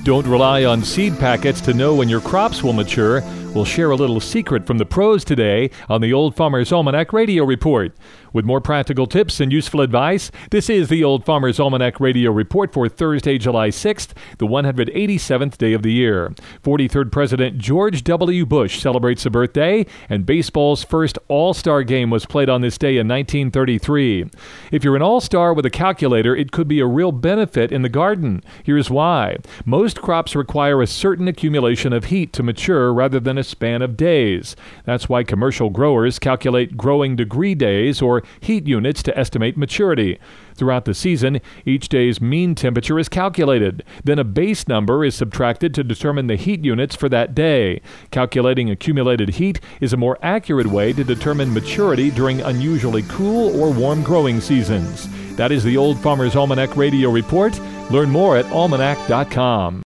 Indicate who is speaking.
Speaker 1: Don't rely on seed packets to know when your crops will mature. We'll share a little secret from the pros today on the Old Farmer's Almanac Radio Report. With more practical tips and useful advice, this is the Old Farmer's Almanac Radio Report for Thursday, July 6th, the 187th day of the year. 43rd President George W. Bush celebrates a birthday, and baseball's first All-Star game was played on this day in 1933. If you're an All-Star with a calculator, it could be a real benefit in the garden. Here's why. Most crops require a certain accumulation of heat to mature rather than a span of days. That's why commercial growers calculate growing degree days or heat units to estimate maturity. Throughout the season, each day's mean temperature is calculated. Then a base number is subtracted to determine the heat units for that day. Calculating accumulated heat is a more accurate way to determine maturity during unusually cool or warm growing seasons. That is the Old Farmer's Almanac Radio Report. Learn more at almanac.com.